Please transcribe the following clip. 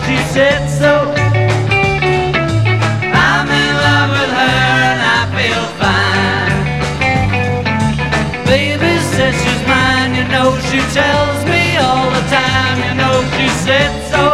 she said so. I'm in love with her and I feel fine. Baby says she's mine, you know she tells me all the time. You know she said so.